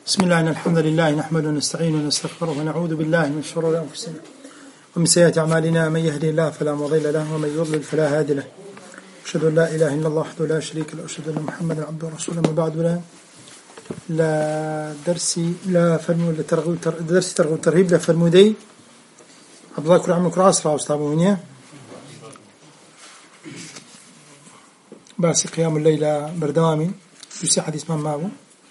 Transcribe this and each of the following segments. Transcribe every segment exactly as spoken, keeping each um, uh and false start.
بسم الله إن الحمد لله نحمده ونستعينه ونستغفره ونعوذ بالله من شرور أنفسنا ومن سيئات أعمالنا من يهدي الله فلا مضل له ومن يضلل فلا هادي له أشهد أن لا إله إلا الله وحده لا شريك له وأشهد أن محمدا عبده ورسوله ما بعد لا لا درسي لا فرمو لترغيب درسي ترغيب ترهيب لا فرمودي عبد الله كل عام كل عصر أستاذ باس قيام الليل بردوامي في حديث ما معه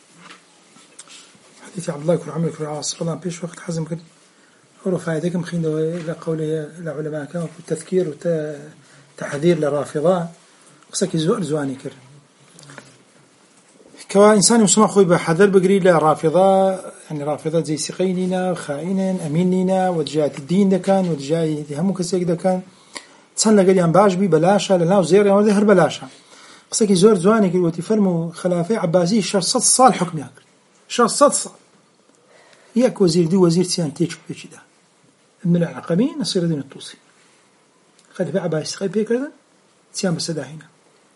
حديث عبد الله كل عام كل عصر الله بيش وقت حزم كده أورو فائدكم خين إلى قوله العلماء كانوا في التذكير وتحذير للرافضة قصك زوار زواني كر كإنسان مسلم خوي بحذر بقري للرافضة يعني رافضة زي سقيننا خائنا أميننا وجهات الدين ده كان وجهات هم كسيك ده كان تصلى قال يان باش بي بلاشة لنا وزير يعني ظهر بلاشة قصك زوار زواني كر وتفرموا خلافة عباسي شخص صال حكم ياكل شخص صال ياك وزير دي وزير سيان تيجي بيجي ده من العقبين نصير الدين الطوسي خليفة عباسي خليفة كذا سيان بس ده هنا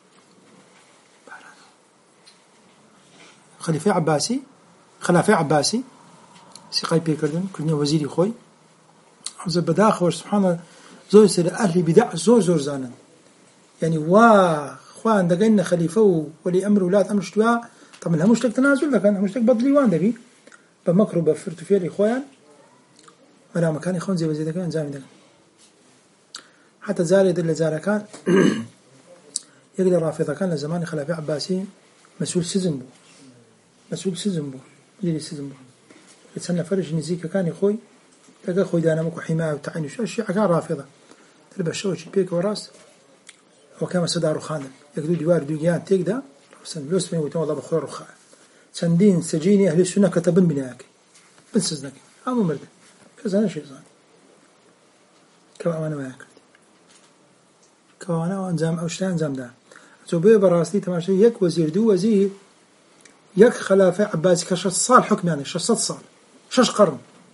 خليفة عباسي خلافة عباسي سقاي بيكردن كلنا وزيري خوي عز بداخل سبحان الله زوج سر أهل بدع زور زور زانا يعني وا خوان دقينا خليفة ولي أمر ولاد أمر شتواء طبعا لها مشتك تنازل لكن مشتك بدلي وان دبي بمكرو بفرت فيه الإخوان ولا مكان يخون زي وزير كان زامي ده حتى زاري دل زاري كان يقدر رافضة كان لزمان خلافة عباسي مسؤول سجن بو مسؤول سجن بو جري سجن بو يتسنى فرج نزيك كان يخوي تلقى خوي دانا مكو حماية وتعين شو الشيء كان رافضة تلبى الشوش بيك وراس وكما سدار خاندم يقدو دوار دوغيان تيك ده سن لوس من وتوضع بخور رخاء سندين سجيني أهل السنة كتبن بناك بنسزنك عمو مرد كذا نشي زان كما أنا ما يأكل كما أنا وأنزام أوشتان زام ده زوبي براسلي تماشي يك وزير دو وزير يك خلافة عباسي كشخص صال حكم يعني شخص صال شش قرن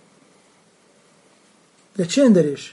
لتشين دريش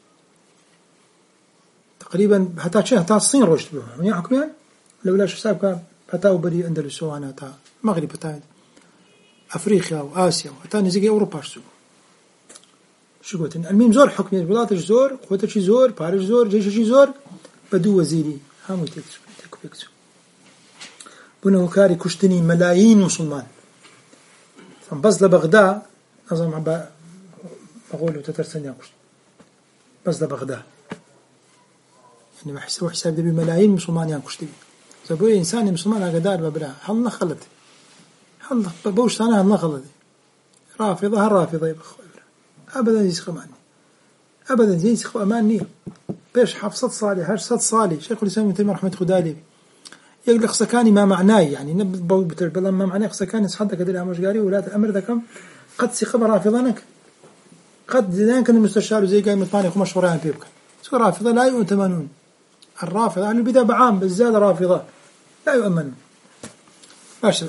تقريبا حتى شيء حتى الصين روشت بهم يعني حكم يعني لولا شو ساب كان حتى وبري أندلس وانا حتى مغرب حتى أفريقيا وآسيا وحتى نزيق أوروبا شو شو قلت المهم زور حكم يعني بلاد زور قوة شي زور باريس زور جيش شي زور بدو وزيري هم يتكسو يتكسو بنو كاري كشتني ملايين مسلمان فبس لبغداد نظام عبا بقوله تترسن يا كشت بس لبغداد يعني بحسب حساب ده بملايين مسلمان يا كشتي زبوي إنسان مسلمان أقدار ببرا هل نخلت هل بوش أنا هل نخلت رافضة هل رافضة يبخو أبدا زي خماني أبدا زي خو أماني بيش حفصة صالي هاش صد صالي شيخ الإسلام ابن تيمية رحمة خدالي يقول لك سكاني ما معناه يعني نبض بتربلا ما معناه سكاني صحتك كده الأمر جاري ولاة الأمر ذا كم قد سخبر رافضانك قد زين كان المستشار زي قايم الثاني خو مشهورين بيبك سو رافضة لا يؤتمنون الرافضة يعني البداية بعام بالزيادة رافضة لا يؤمنون ماشي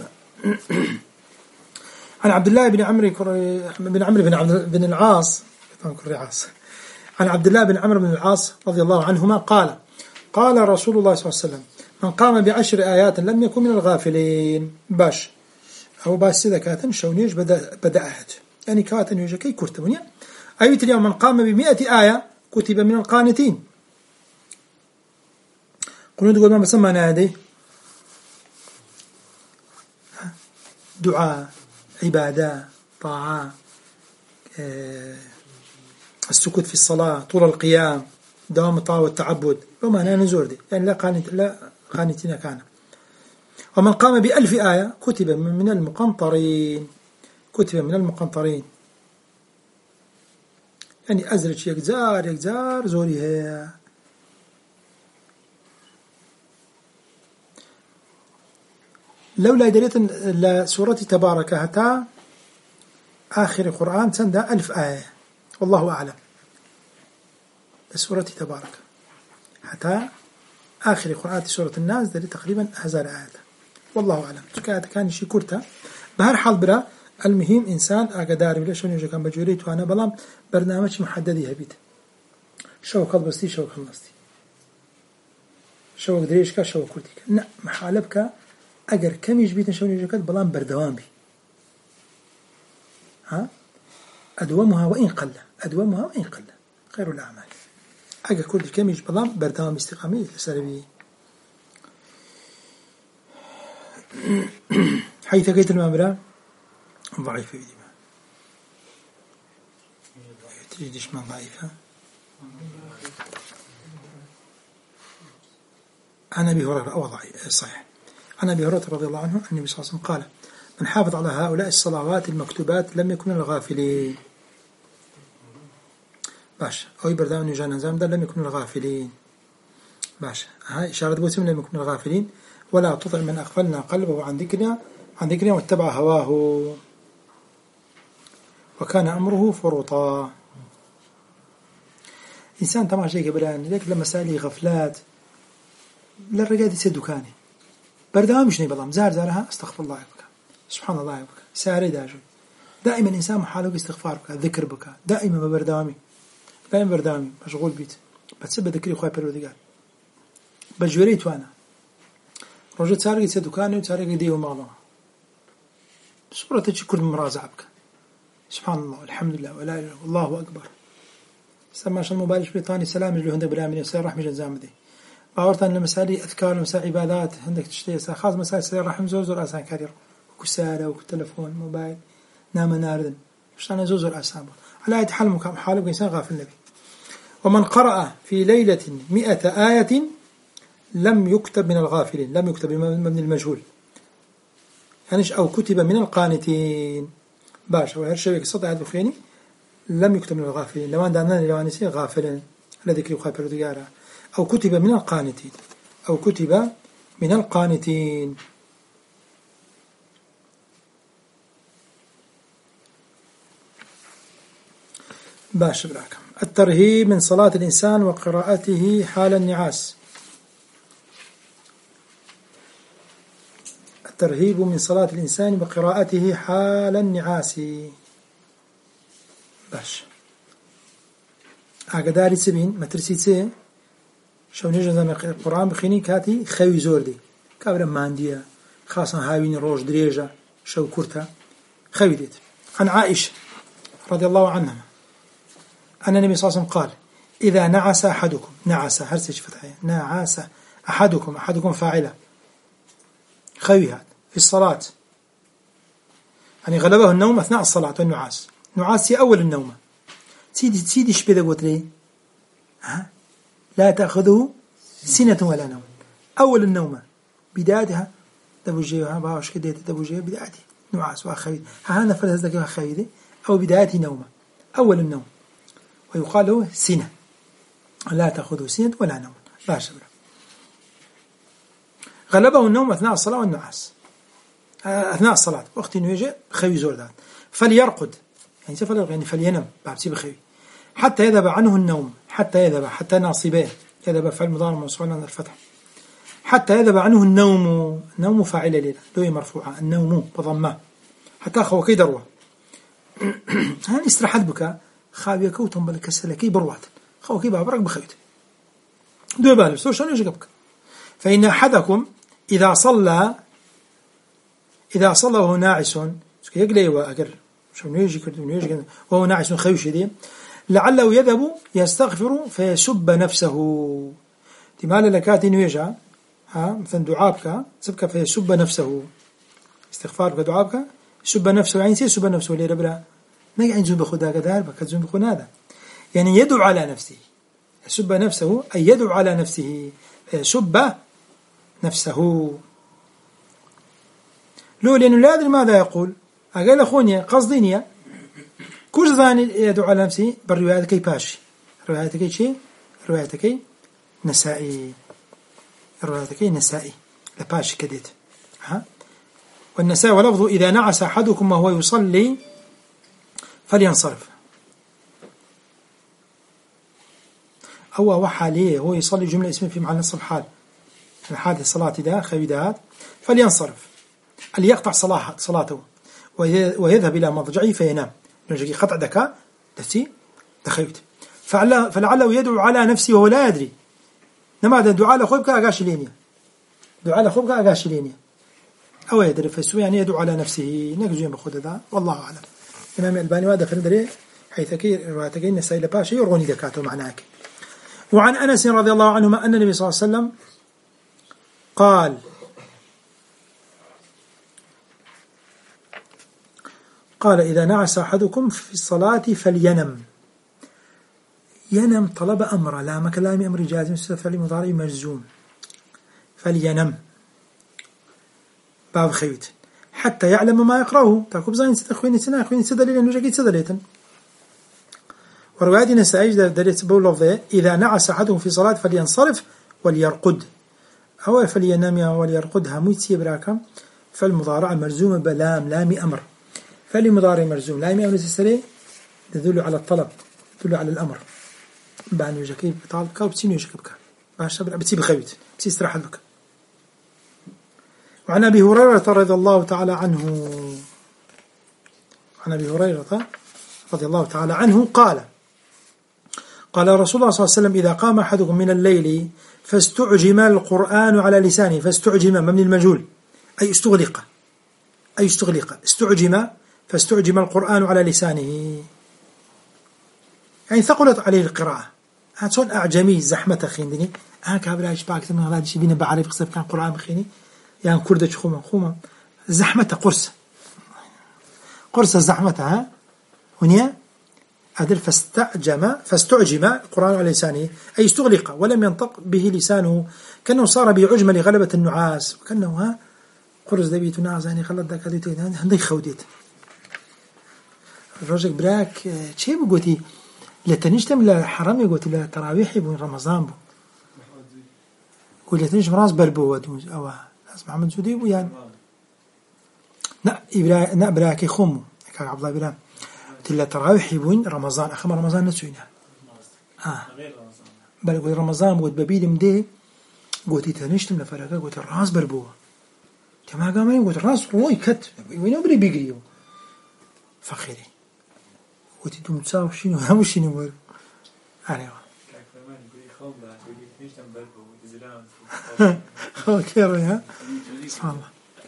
عن عبد الله بن عمرو بن عمرو بن عبد بن العاص العاص عن عبد الله بن عمرو بن العاص رضي الله عنهما قال قال رسول الله صلى الله عليه وسلم من قام بعشر آيات لم يكن من الغافلين باش أو باش إذا كاتن شونيش بدأ بدأت يعني كاتن يجكي كرتونيا أيت اليوم من قام بمئة آية كتب من القانتين قلنا تقول ما بسمى نادي دعاء عبادة طاعة آه السكوت في الصلاة طول القيام دوام الطاعة والتعبد وما أنا نزور دي يعني لا قانت لا قانتين كان ومن قام بألف آية كتب من المقنطرين كتب من المقنطرين يعني أزرج يكزار يكزار زوري هي لولا دريت لسورة تبارك هتا آخر القرآن سندها ألف آية والله أعلم سورة تبارك حتى آخر القرآن سورة الناس ده تقريبا هزار آيات والله أعلم كانت كان شيء كرته بهر حال برا المهم إنسان أقدار ولا شو نيجي كان بجوريت وأنا بلام برنامج محدد يهبيت شو قلب بستي شو خلصتي شو قدريش كا شو كرتك لا محالبك أجر كم يجبيت نشون يجكت بلان بردوام بي ها أدومها وإن قل أدومها وإن قل خير الأعمال أجا كل كم يجي بلام بردام استقامي سلبي حيث قيت المامرة ضعيفة بدي ما تجدش ما ضعيفة عن أبي هريرة أو ضعيف صحيح عن أبي هريرة رضي الله عنه النبي صلى الله عليه وسلم قال من حافظ على هؤلاء الصلوات المكتوبات لم يكن من الغافلين باش أو يبردام نجان نزام ده لم يكن من الغافلين باش هاي إشارة بوسم لم يكن من الغافلين ولا تطع من أغفلنا قلبه عن ذكرنا عن ذكرنا واتبع هواه وكان أمره فرطا إنسان تمام شيء قبلان لذلك لما سألي غفلات للرجال يسد دكاني بردام مش نبلام زار زارها استغفر الله بك سبحان الله بك ساري داجو دائما إنسان محاله استغفار بك ذكر بك دائما ببردامي دائما بردامي مشغول بيت بتسبب ذكري خوي بيروديجال بجوريت وانا رجعت ساري يسد دكاني وساري يديه وماله صورة تشكر مرازع بك سبحان الله الحمد لله ولا إله الله أكبر سمع شو الموبايل بريطاني سلام اللي هندك برامج يصير رحمة جنزام دي باورتان لمسالي أذكار ومسائل عبادات عندك تشتري خاص مسائل سير رحم زور زور أسان كارير وكسالة وكتلفون موبايل نام ناردن مش أنا زور زور أسان على أي حال مكان حاله إنسان غافل النبي ومن قرأ في ليلة مئة آية لم يكتب من الغافلين لم يكتب من المجهول يعني أو كتب من القانتين باش وهالشيء صدق هذا فيني لم يكتب من الغافلين لو أن دعنا لو أن يصير غافلا لذكر خابر ديارة أو كتب من القانتين أو كتب من القانتين باش براكم الترهيب من صلاة الإنسان وقراءته حال النعاس الترهيب من صلاة الإنسان وقراءته حال النعاس باش أقداري سبين ما ترسيتسي شو نجد أن القرآن بخيني كاتي خوي زور دي كابرا ماندية خاصة هاوين روج دريجة شو كرتا خوي ديت عن عائشة رضي الله عنها أن النبي صلى الله عليه وسلم قال إذا نعس أحدكم نعس هرسج فتحية نعس أحدكم أحدكم فاعلة خوي هذا في الصلاة يعني غلبه النوم أثناء الصلاة والنعاس نعاس هي أول النوم سيدي سيدي شبه قلت لي ها لا تأخذه سنة ولا نوم أول النوم بدايتها دبوجيها باوش كده دبوجيها بدايتي نعاس وأخوي ها أنا فرز ذاك أخوي أو بدايتي نوم أول النوم ويقال له سنة لا تأخذه سنة ولا نوم لا شبه غلبه النوم أثناء الصلاة والنعاس أثناء الصلاة وقت يجي خوي زور ذات فليرقد يعني سفل يعني فلينم بعبسي بخوي حتى يذهب عنه النوم حتى يذهب حتى ناصبه يذهب فعل مضارع موصول عن الفتح حتى يذهب عنه النوم النوم فاعل ليلة لوي مرفوعة النوم بضمه حتى خو كي دروة هان استراحت بك خاوية كوتم بالكسلكي بروات خو كي بابرك بخويت دو بالي سو شلون يجي بك فإن أحدكم إذا صلى إذا صلى وهو ناعس يقلي وأقر شو يجي كردون يجي وهو ناعس خوش دي لعله يذهب يستغفر فيسب نفسه تمال لكات يجا ها مثلا دعابك سبك فيسب نفسه استغفارك دعابك سب نفسه يعني سب نفسه ليه ربنا ما يعني زوم بخدا كذا بك زوم بخون هذا يعني يدعو على نفسه يسب نفسه أي يدعو على نفسه فيسب نفسه لو لأنه لا أدري ماذا يقول أقول أخوني قصديني كل ذاني يدعو على نفسه بالرواية كي باشي رواية كي شيء رواية كي نسائي رواية كي نسائي لباشي كديت ها والنسائي ولفظه إذا نعس أحدكم وهو يصلي فلينصرف أو وحاليه هو يصلي جملة اسمه في محل نصب حال الحال الصلاة ده خويدات فلينصرف اللي يقطع صلاة صلاته ويذهب إلى مضجعه فينام نجي قطع دكاء دسي دخيت فلعله يدعو على نفسه وهو لا يدري نما هذا دعاء لخوبك أقاش لينيا دعاء لخوبك أقاش لينيا أو يدري فسوي يعني يدعو على نفسه نجزي بخود ذا والله أعلم. إمام الباني وهذا فندري حيث كي رواتك النسائي لباشي يرغوني دكاته معناك. وعن أنس رضي الله عنهما أن النبي صلى الله عليه وسلم قال قال إذا نعس أحدكم في الصلاة فلينم. ينم طلب أمر لا مكلام أمر جازم فعل مضارع مجزوم فلينم باب خيوت حتى يعلم ما يقرأه تاكب زين ستخويني سنا خويني سدليل إنه جاكيت سدليتن. ورواية سعيد دريت بولوفي إذا نعس أحدهم في صلاة فلينصرف وليرقد أو فلينام وليرقد هميتي براكم فالمضارع مرزوم بلام لام أمر فالمضارع مرزوم لام أمر تسري تدل على الطلب تدل على الأمر بان يجاكيب طالبك وبتسين يجاكبك باش بتسيب خيوت بتسيب استراحة بك. وعن أبي هريرة رضي الله تعالى عنه عن أبي هريرة رضي الله تعالى عنه قال قال رسول الله صلى الله عليه وسلم إذا قام أحدكم من الليل فاستعجم القرآن على لسانه فاستعجم مبني المجهول أي استغلق أي استغلق استعجم فاستعجم القرآن على لسانه يعني ثقلت عليه القراءة هاتون أعجمي زحمة خيندني أنا كابراش باكت من هذا الشيء بينا بعرف قصة كان قرآن خيني يعني كردة خوما خوما زحمة قرص قرص زحمة ها ونيا أدل فاستعجم فاستعجم القرآن على لسانه أي استغلق ولم ينطق به لسانه كأنه صار بعجم لغلبة النعاس وكأنه ها قرص دبيت نعاس يعني خلت ذاك هذيتين هندي خوديت الرجل براك شيء بقولي لتنجتم لحرام قلت له تراويح بين رمضان بو قلت لتنج مراس بربو ودوز أو ناس محمد سودي بو يعني نا إبرا نا براكي خمو كان عبد الله إبراهيم قلت له تراويح بين رمضان أخم رمضان نسوينا آه بل قلت رمضان قلت ببيد مدي قلت تنجتم لفرقة قلت الراس بربو كما قام قلت الراس روي كت وين أبري بيجريو فخيري قلت دوم تساو شنو هم شنو مر أنا خير يا سبحان الله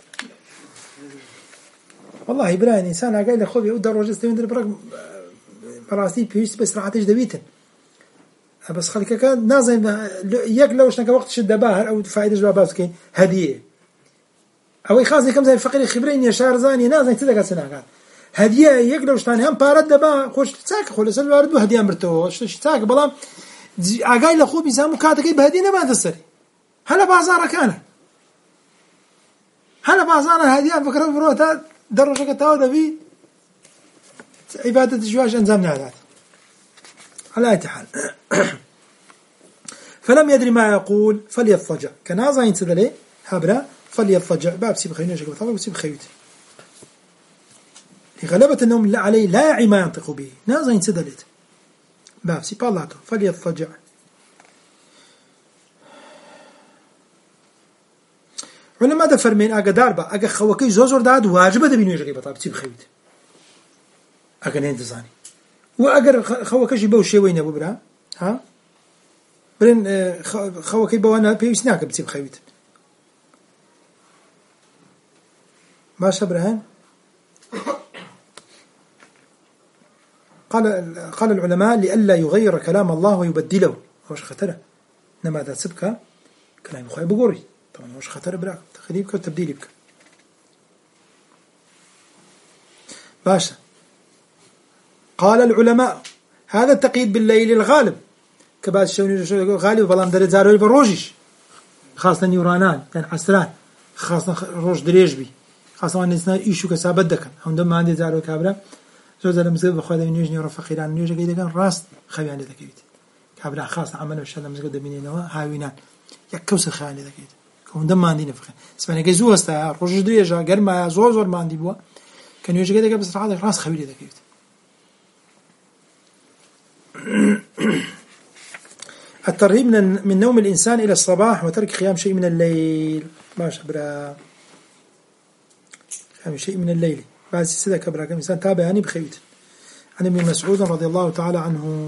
والله إبراهيم إنسان قايل لخوي يقدر وجست من البرق براسي بيش بس راح تجد بيتن بس خليك كان نازل ياك لو شنك وقت شد باهر أو فائدة جوابات كين هدية أو خاصني كم زي الفقير خبرين يا شارزاني نازل تدقى سنة هدية يقدر وشتاني هم بارد دبا خوش تساك خلص الوارد وهدية مرتو شش تساك بلام عقايل أخوه بيسامو كاتكي بهدينا ما تسري هلا بازار كان هلا بازار هدية فكرة بروتا درجة كتاودا في عبادة الجواج أنزمنا هذا على أي حال فلم يدري ما يقول فليضطجع كنازا ينتدلي هبرا فليضطجع باب سيب خيني شكل طبعا وسيب خيوت لغلبة النوم لا عليه لا يعي ما ينطق به نازا ينتدلت باب سيب الله فليضطجع. علماء ده فرمين أجا داربا أجا خوكي زوزور داد واجبة ده بينو يجري بطاب سيب خيوت أجا ننتظاني وأجر خوكي جيبوا شيء وين أبو برا ها برين خوكي بوانا بيسناك بتسيب خيوت ما شبرهن. قال قال العلماء لئلا يغير كلام الله ويبدله وش خطره إنما هذا سبك كلام خايب بقوري طبعا وش خطره براك تخليبك وتبديل بك باشا. قال العلماء هذا التقييد بالليل الغالب كباس شوني غالب بلام دري زارو بروجيش خاصة نيورانان كان حسران خاصة روج دريجبي خاصة الناس يشوف كسابدك عندما عندي زارو كابرا زوجة لمسجد بخوذ من يجني ورفقيران من يجي كده كان راس خبي عندي ذكيت كابرا خاصة عمله وشلا مسجد بيننا هاوينان يكوس الخيال ذكيت عندما عندي نفخ اسمعني جزوة استا روج دريجا قرما زوزور ما عندي بوا كان يجي كده بس هذا راس خبي ذكيت. الترهيب من من نوم الإنسان إلى الصباح وترك قيام شيء من الليل ما شبرا قيام شيء من الليل بعد سيدة كبرا كم إنسان تابع يعني بخيوت. عن ابن مسعود رضي الله تعالى عنه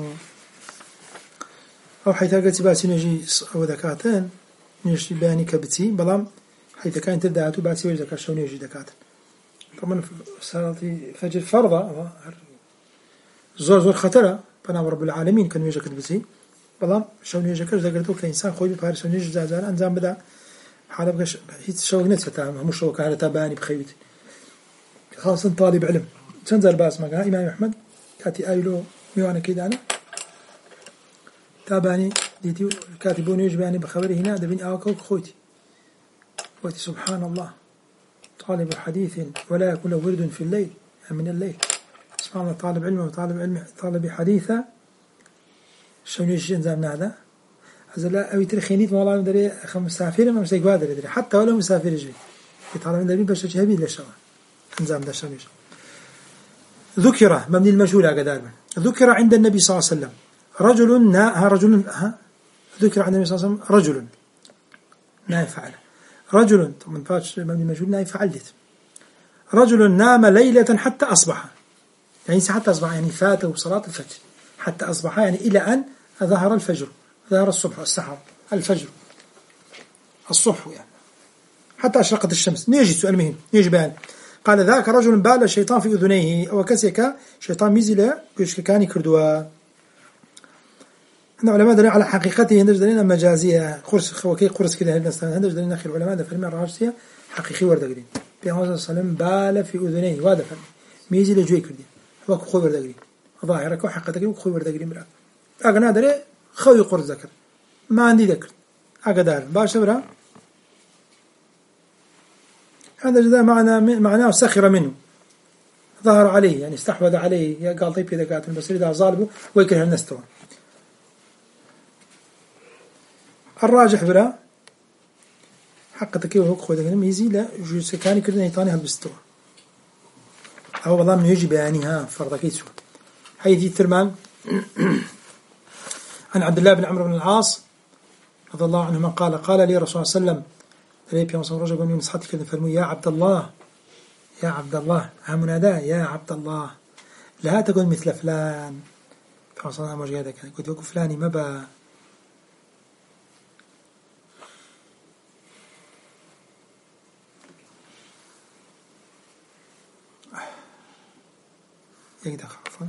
أو حيث قلت باسي نجي أو ذكاتين نجي بياني كبتي بلام حيث كانت الدعاة بعد سيوج ذكات شون يجي ذكات طبعا صلاة فجر فرضة زور زور خطرة بنام رب العالمين كانوا يجكت بسي بلام شون يجكت ذكرتو كإنسان خوي بفارس شون يجز زال أنزام بدأ حالا بقش هيت شو نتسة تام مش شو كهذا تاباني بخيوتي خاصة طالب علم تنزل باس مقا إمام أحمد كاتي آيلو ميوانا كيدا أنا تاباني ديتي كاتبون يجباني بخبري هنا دبين آوكا وخوتي وتي سبحان الله طالب حديث ولا يكون له ورد في الليل من الليل سبحان الله طالب علم وطالب علم طالب حديثة شون يجي نزامنا هذا هذا لا أبي ترخينيت والله مدري خم مسافر ما مسيق قادر يدري حتى ولا مسافر يجي يطالب من دربي بس شهبي ليش الله نزام ده شون يجي ذكر مبني المجهول قدار ذكر عند النبي صلى الله عليه وسلم رجل نا رجل ها ذكر عند النبي صلى الله عليه وسلم رجل نا يفعل رجل من فاتش مبني المجهول نا يفعلت رجل نام ليلة حتى أصبح يعني حتى أصبح يعني فاته صلاة الفجر حتى أصبح يعني إلى أن ظهر الفجر ظهر الصبح السحر الفجر الصبح يعني حتى أشرقت الشمس نيجي سؤال مهم نيجي بيان قال ذاك رجل بال الشيطان في أذنيه أو كسك شيطان ميزل كان كردوا أن علماء دليل على حقيقته هندج دليلنا مجازية قرص خوكي قرص كده هندج دليلنا أخي العلماء ده فرمي الراشية حقيقي ورد قديم بيان صلى الله عليه وسلم بال في أذنيه وهذا فرمي ميزل جوي كردي هو خوي ورد قديم ظاهرك وحقيقتك خوي ورد قديم بلا أجنا دري خوي قرص ذكر ما عندي ذكر أقدر باش برا هذا جدا معناه معناه سخر منه ظهر عليه يعني استحوذ عليه قال طيب إذا قاتل بس إذا ظالبه ويكره الناس توا الراجح برا حقتك وهو خوي ذكر ميزي لا جوز كان كردنا يطاني هالبستوا أو والله من يجي بيانها فرض كيسو حيث الترمان عن عبد الله بن عمرو بن العاص رضي الله عنهما قال قال لي رسول الله صلى الله عليه وسلم ريب يوم رجل من نصحتك كذا فرموا يا عبد الله يا عبد الله ها مناداه يا عبد الله لا تقول مثل فلان فصلنا مش قاعد كان قلت وقف فلاني ما با يقدر عفوا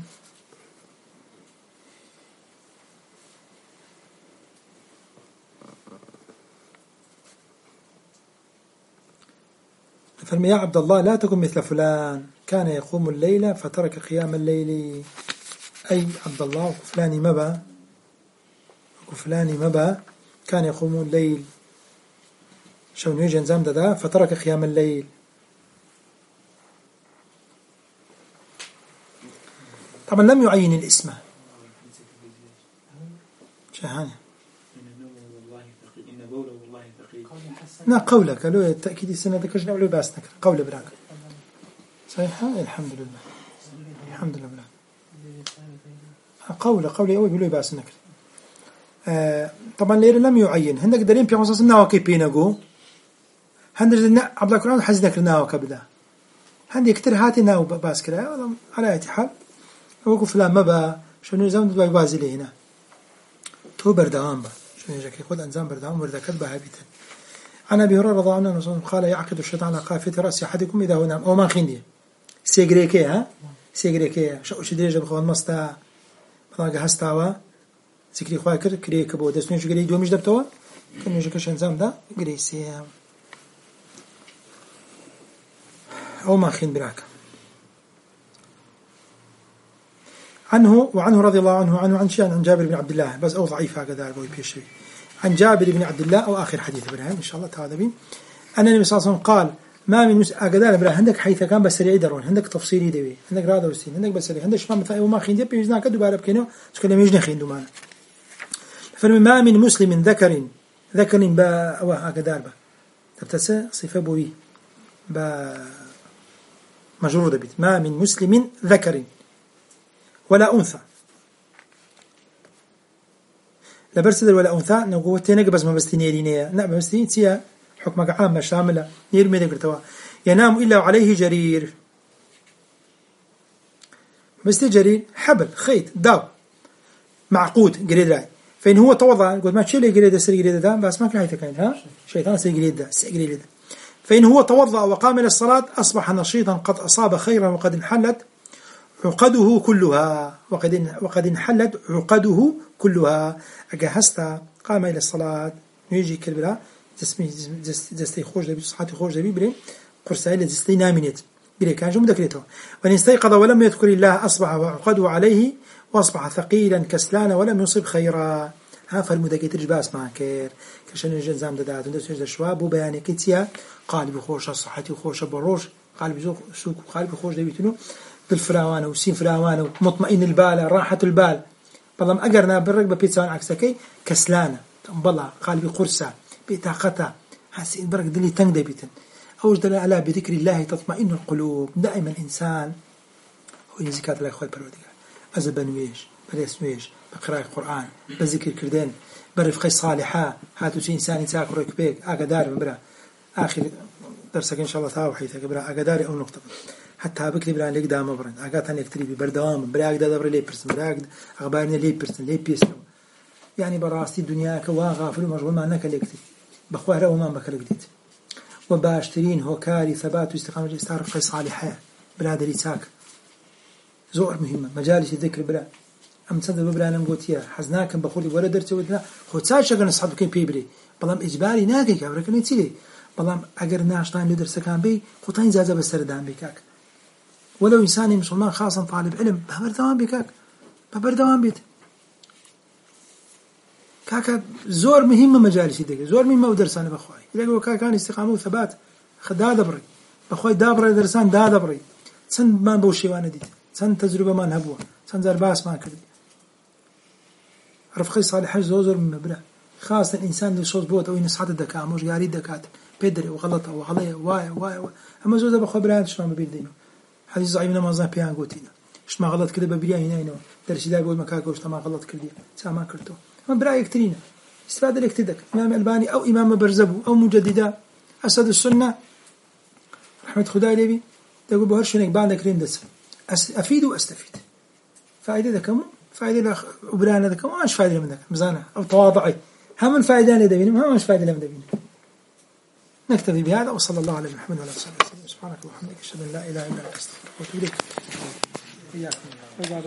فرمي يا عبد الله لا تكن مثل فلان كان يقوم الليل فترك قيام الليل أي عبد الله وفلاني مبا وفلاني مبا كان يقوم الليل شون يجي نزام دا فترك قيام الليل طبعا لم يعين الاسم شهانة نا قولك لو التأكيد السنة ذكرنا ولو باسنك قول براك صحيح الحمد لله الحمد لله براك قول قولي أول بلو باسنك آه طبعا لير لم يعين هندك دليل في قصص النواقي بينجو هندك دلنا عبد الله القرآن حزنك النواقي بدا هندي كتير هاتي ناو باسكرا على أي حال وقف فلان ما با شنو زمان دبي بازلي هنا تو بردام با شنو يجاك يقول أنزام بردام وردا كذبة هابيتا عن أبي هريرة رضي الله عنه قال يعقد الشيطان على قافية رأس أحدكم إذا هو نام أو ما خندي سيجريكي ها سيجريكي شو شدريج بخوان مستا بلاقي هستاوا سكري خواكر كري كبو دسنيش قري دو مش دبتوا كان يجاك شنزام دا قري سيام أو ما خند براك عنه وعنه رضي الله عنه عنه عن شيء عن جابر بن عبد الله بس أو ضعيف هكذا أبوي بيشوي عن جابر بن عبد الله أو آخر حديث برهان إن شاء الله تعالى بين أن النبي صلى الله عليه وسلم قال ما من مس أقدار برهان عندك حيث كان بسريع يدرون عندك تفصيلي دوي عندك رادة وستين عندك بسريع عندك شمام مثلا وما خين دب يجنا كده بارب كينو تكلم يجنا خين دومان فما من مسلم ذكر ذكر با أو أقدار با تبتسى صفة بوي با مجرور بيت ما من مسلم ذكر ولا أنثى لا برسل ولا أنثى نقول تينك بس ما بستنيرينيا لا ما بستنين سيا حكمك عامة شاملة يرمي ذكرتوا ينام إلا وعليه جرير مستي جرير حبل خيط داو معقود قريد راي فإن هو توضع قلت ما تشيل قريد سر قريد ده بس ما كان هيتكلم ها شيطان سر قريد ده سر قريد ده فإن هو توضأ وقام إلى الصلاة أصبح نشيطا قد أصاب خيرا وقد انحلت عقده كلها وقد وقد انحلت عقده كلها. أجهزت قام إلى الصلاة يجي كلبلا جسمي جستي خوش دبي صحتي خوش دبي بري قرص عيلة جستي نامنيت بري كان جم ذكرته. وإن استيقظ ولم يذكر الله أصبح عقده عليه وأصبح ثقيلا كسلانا ولم يصب خيرا. ها فالمدقيت رجباس ما كير كشان الجنزام دادات وندرس هذا الشواب وبياني كتيا قالب خوش صحتي خوش بروش قالب زوق سوق قالب خوش دبيتنو بالفراوانة وسين فراوانة ومطمئن البال راحة البال بلام أجرنا بالرقبة بيتسان عكسكي كسلانة بلا قالب قرصة بطاقتها حسين برق دلي تنقد بيتن أوجد على بذكر الله تطمئن القلوب. دائما الإنسان هو يزكاة الله إخوة برودي أزبنويش بريسويش بقراءة القرآن بذكر كردين برفقة صالحة هاتو شي إنسان يتاكل ركبيك أقدار برا آخر درسك إن شاء الله ثاو حيثك برا أقدار أو نقطة حتى بكتب برا ليك دام برا أقاتني يكتري بردوام برا أقدر برا ليه برسن برا أقدر أخبارنا ليه برسن ليه بيسنو يعني براستي الدنيا كوا غافل ومشغول ما أنك ليكتي بخواه رأو ما بكر جديد وباشترين هو كاري ثبات واستقامة استعرف صالحة برا دري ساك زور مهمة مجالس الذكر برا أم تصدق ببرا أنا مقوتيا حزناكم بقولي ولا درت ودنا خو تساش أجر نصحب كين بيبري بلام إجباري ناقي كابرا كني تيلي بلام أجر ناشطان لدرس كان بي خطين زازا بسردان بكاك ولو إنسان مسلمان خاصا طالب علم ببردوان بكاك ببردوان بيت كاكا زور مهمة مجالس الذكر زور مهمة ودرس أنا بخواي يلاقوا كاكا كان استقامة وثبات خدا دبري بخواي دابري درسان دا دبري سن ما بوشي وانا ديت سن تجربة ما نهبوها سن زرباس ما كردي رفقي صالح زوزر من مبرع خاصة الإنسان اللي صوت بوت أو ينصحت الدكاء مش قاري الدكات بيدري وغلطه وعليه واي واي واي أما زوزر بخو براد شلون ببيدينه حديث ضعيف ما زال بيان قوتينا إيش ما غلط كده ببريا هنا هنا درس ده بقول مكاك وش ما غلط كردي سا ما كرتو ما برأي كترينا استفاد لك تدك إمام الباني أو إمام برزبو أو مجددا أسد السنة رحمة خداي لبي تقول بهرشنك بعد كريم دس أفيد وأستفيد فائدة ذكمو فائدة أبرانا ذكمو ما مش فائدة من ذاك مزانة أو تواضعي هم من فائدة لدينا ما مش فائدة لدينا. نكتفي بهذا وصلى الله على محمد وعلى آله وصحبه وسلم. سبحانك اللهم وبحمدك أشهد أن لا إله إلا أنت أستغفرك وأتوب إليك.